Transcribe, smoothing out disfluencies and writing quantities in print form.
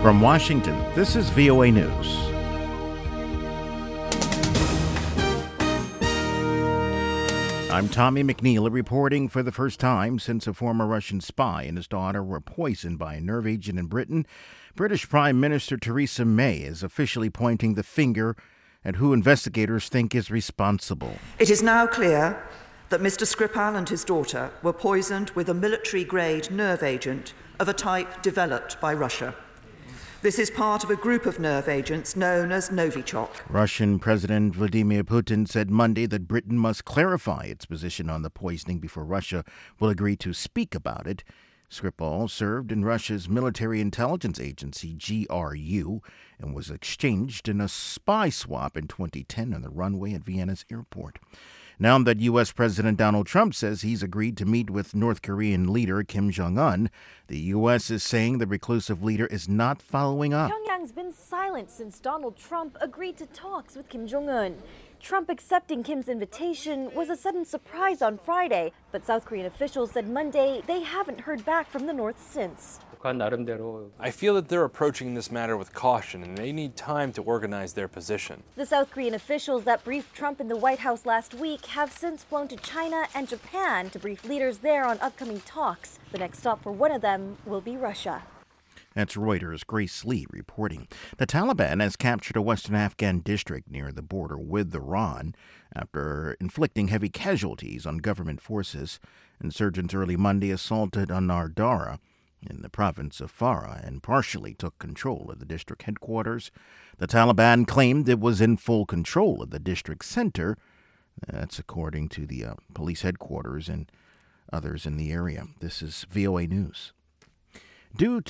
From Washington, this is VOA News. I'm Tommy McNeil reporting. For the first time since a former Russian spy and his daughter were poisoned by a nerve agent in Britain, British Prime Minister Theresa May is officially pointing the finger at who investigators think is responsible. It is now clear that Mr. Skripal and his daughter were poisoned with a military-grade nerve agent of a type developed by Russia. This is part of a group of nerve agents known as Novichok. Russian President Vladimir Putin said Monday that Britain must clarify its position on the poisoning before Russia will agree to speak about it. Skripal served in Russia's military intelligence agency, GRU, and was exchanged in a spy swap in 2010 on the runway at Vienna's airport. Now that U.S. President Donald Trump says he's agreed to meet with North Korean leader Kim Jong-un, the U.S. is saying the reclusive leader is not following up. Pyongyang's been silent since Donald Trump agreed to talks with Kim Jong-un. Trump accepting Kim's invitation was a sudden surprise on Friday, but South Korean officials said Monday they haven't heard back from the North since. I feel that they're approaching this matter with caution and they need time to organize their position. The South Korean officials that briefed Trump in the White House last week have since flown to China and Japan to brief leaders there on upcoming talks. The next stop for one of them will be Russia. That's Reuters' Grace Lee reporting. The Taliban has captured a western Afghan district near the border with Iran after inflicting heavy casualties on government forces. Insurgents early Monday assaulted Anardara in the province of Farah and partially took control of the district headquarters. The Taliban claimed it was in full control of the district center. That's according to the police headquarters and others in the area. This is VOA News. Due